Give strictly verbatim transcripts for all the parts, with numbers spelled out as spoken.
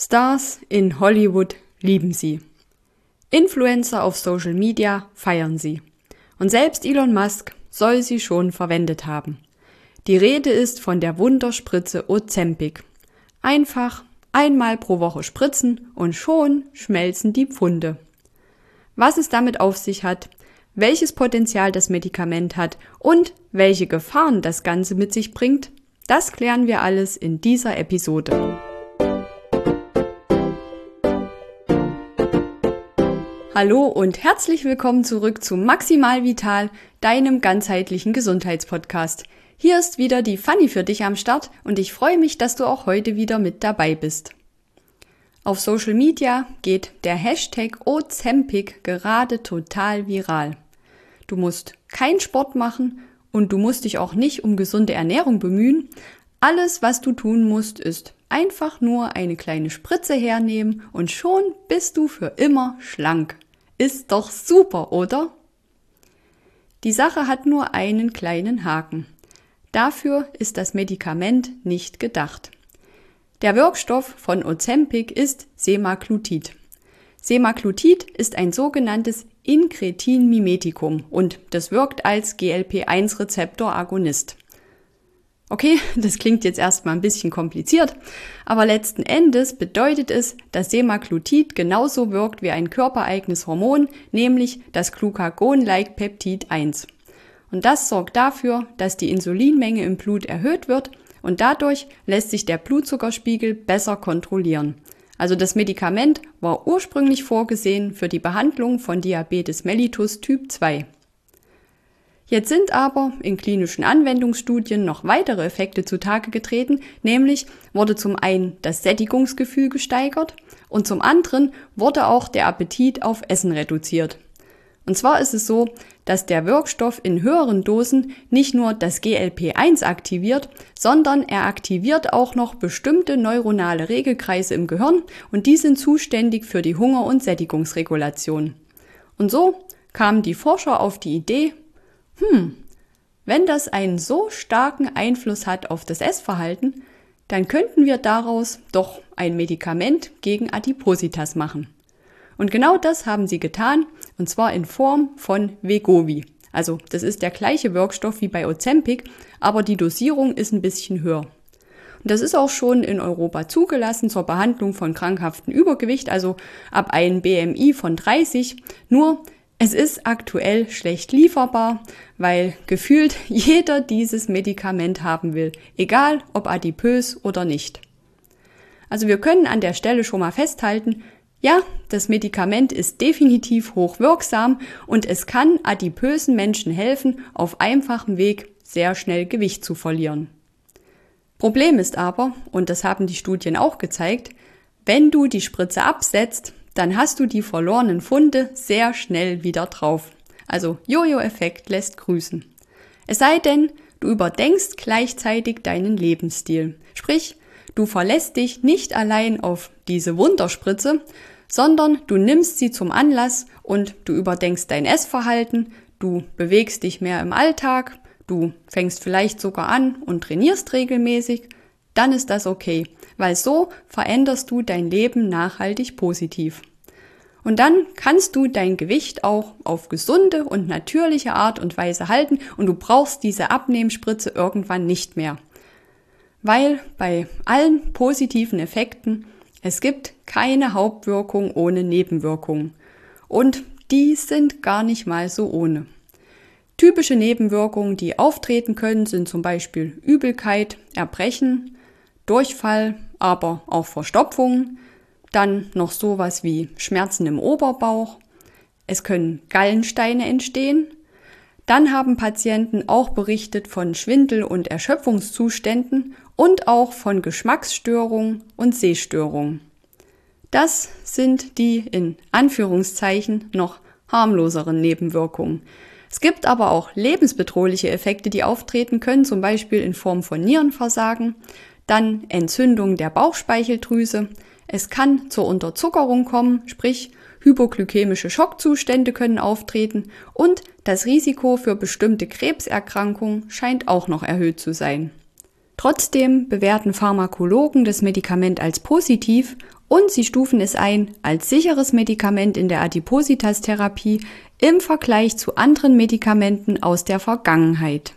Stars in Hollywood lieben sie. Influencer auf Social Media feiern sie. Und selbst Elon Musk soll sie schon verwendet haben. Die Rede ist von der Wunderspritze Ozempic. Einfach einmal pro Woche spritzen und schon schmelzen die Pfunde. Was es damit auf sich hat, welches Potenzial das Medikament hat und welche Gefahren das Ganze mit sich bringt, das klären wir alles in dieser Episode. Hallo und herzlich willkommen zurück zu Maximal Vital, deinem ganzheitlichen Gesundheitspodcast. Hier ist wieder die Fanny für dich am Start und ich freue mich, dass du auch heute wieder mit dabei bist. Auf Social Media geht der Hashtag Ozempic gerade total viral. Du musst keinen Sport machen und du musst dich auch nicht um gesunde Ernährung bemühen. Alles, was du tun musst, ist einfach nur eine kleine Spritze hernehmen und schon bist du für immer schlank. Ist doch super, oder? Die Sache hat nur einen kleinen Haken. Dafür ist das Medikament nicht gedacht. Der Wirkstoff von Ozempic ist Semaglutid. Semaglutid ist ein sogenanntes Incretin-Mimetikum und das wirkt als G L P eins Rezeptor Agonist. Okay, das klingt jetzt erstmal ein bisschen kompliziert, aber letzten Endes bedeutet es, dass Semaglutid genauso wirkt wie ein körpereigenes Hormon, nämlich das Glucagon-like Peptid eins. Und das sorgt dafür, dass die Insulinmenge im Blut erhöht wird und dadurch lässt sich der Blutzuckerspiegel besser kontrollieren. Also das Medikament war ursprünglich vorgesehen für die Behandlung von Diabetes mellitus Typ zwei. Jetzt sind aber in klinischen Anwendungsstudien noch weitere Effekte zutage getreten, nämlich wurde zum einen das Sättigungsgefühl gesteigert und zum anderen wurde auch der Appetit auf Essen reduziert. Und zwar ist es so, dass der Wirkstoff in höheren Dosen nicht nur das G L P eins aktiviert, sondern er aktiviert auch noch bestimmte neuronale Regelkreise im Gehirn und die sind zuständig für die Hunger- und Sättigungsregulation. Und so kamen die Forscher auf die Idee, Hm, wenn das einen so starken Einfluss hat auf das Essverhalten, dann könnten wir daraus doch ein Medikament gegen Adipositas machen. Und genau das haben sie getan, und zwar in Form von Wegovy. Also das ist der gleiche Wirkstoff wie bei Ozempic, aber die Dosierung ist ein bisschen höher. Und das ist auch schon in Europa zugelassen zur Behandlung von krankhaftem Übergewicht, also ab einem B M I von dreißig, nur es ist aktuell schlecht lieferbar, weil gefühlt jeder dieses Medikament haben will, egal ob adipös oder nicht. Also wir können an der Stelle schon mal festhalten, ja, das Medikament ist definitiv hochwirksam und es kann adipösen Menschen helfen, auf einfachem Weg sehr schnell Gewicht zu verlieren. Problem ist aber, und das haben die Studien auch gezeigt, wenn du die Spritze absetzt, dann hast du die verlorenen Pfunde sehr schnell wieder drauf. Also Jojo-Effekt lässt grüßen. Es sei denn, du überdenkst gleichzeitig deinen Lebensstil. Sprich, du verlässt dich nicht allein auf diese Wunderspritze, sondern du nimmst sie zum Anlass und du überdenkst dein Essverhalten, du bewegst dich mehr im Alltag, du fängst vielleicht sogar an und trainierst regelmäßig, dann ist das okay, weil so veränderst du dein Leben nachhaltig positiv. Und dann kannst du dein Gewicht auch auf gesunde und natürliche Art und Weise halten und du brauchst diese Abnehmspritze irgendwann nicht mehr. Weil bei allen positiven Effekten, es gibt keine Hauptwirkung ohne Nebenwirkungen. Und die sind gar nicht mal so ohne. Typische Nebenwirkungen, die auftreten können, sind zum Beispiel Übelkeit, Erbrechen, Durchfall, aber auch Verstopfungen, dann noch sowas wie Schmerzen im Oberbauch, es können Gallensteine entstehen, dann haben Patienten auch berichtet von Schwindel- und Erschöpfungszuständen und auch von Geschmacksstörungen und Sehstörungen. Das sind die in Anführungszeichen noch harmloseren Nebenwirkungen. Es gibt aber auch lebensbedrohliche Effekte, die auftreten können, zum Beispiel in Form von Nierenversagen, dann Entzündung der Bauchspeicheldrüse. Es kann zur Unterzuckerung kommen, sprich hypoglykämische Schockzustände können auftreten und das Risiko für bestimmte Krebserkrankungen scheint auch noch erhöht zu sein. Trotzdem bewerten Pharmakologen das Medikament als positiv und sie stufen es ein als sicheres Medikament in der Adipositas-Therapie im Vergleich zu anderen Medikamenten aus der Vergangenheit.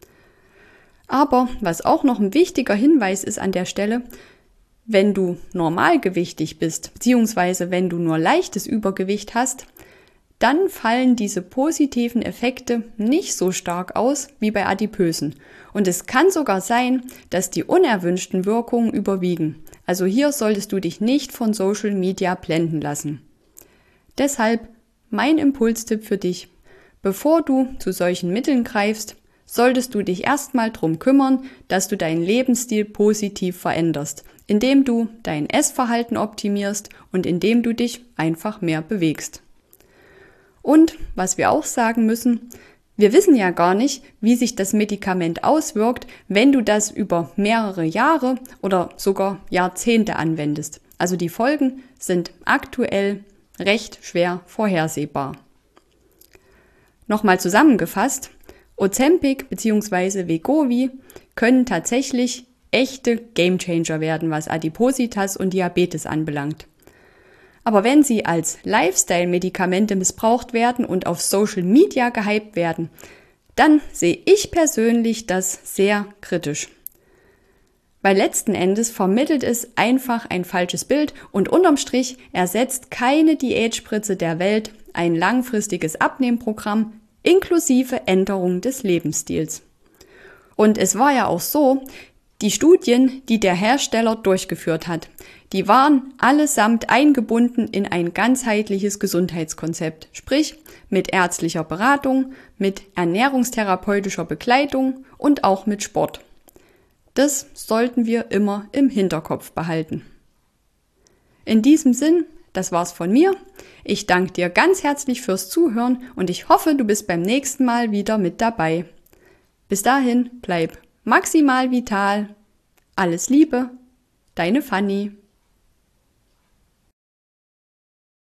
Aber was auch noch ein wichtiger Hinweis ist an der Stelle, wenn du normalgewichtig bist, beziehungsweise wenn du nur leichtes Übergewicht hast, dann fallen diese positiven Effekte nicht so stark aus wie bei Adipösen. Und es kann sogar sein, dass die unerwünschten Wirkungen überwiegen. Also hier solltest du dich nicht von Social Media blenden lassen. Deshalb mein Impulstipp für dich: Bevor du zu solchen Mitteln greifst, solltest du dich erstmal darum kümmern, dass du deinen Lebensstil positiv veränderst, indem du dein Essverhalten optimierst und indem du dich einfach mehr bewegst. Und was wir auch sagen müssen, wir wissen ja gar nicht, wie sich das Medikament auswirkt, wenn du das über mehrere Jahre oder sogar Jahrzehnte anwendest. Also die Folgen sind aktuell recht schwer vorhersehbar. Nochmal zusammengefasst: Ozempic bzw. Wegovy können tatsächlich echte Gamechanger werden, was Adipositas und Diabetes anbelangt. Aber wenn sie als Lifestyle-Medikamente missbraucht werden und auf Social Media gehypt werden, dann sehe ich persönlich das sehr kritisch. Weil letzten Endes vermittelt es einfach ein falsches Bild und unterm Strich ersetzt keine Diätspritze der Welt ein langfristiges Abnehmprogramm inklusive Änderung des Lebensstils. Und es war ja auch so, die Studien, die der Hersteller durchgeführt hat, die waren allesamt eingebunden in ein ganzheitliches Gesundheitskonzept, sprich mit ärztlicher Beratung, mit ernährungstherapeutischer Begleitung und auch mit Sport. Das sollten wir immer im Hinterkopf behalten. In diesem Sinn, das war's von mir. Ich danke dir ganz herzlich fürs Zuhören und ich hoffe, du bist beim nächsten Mal wieder mit dabei. Bis dahin, bleib maximal vital. Alles Liebe, deine Fanny.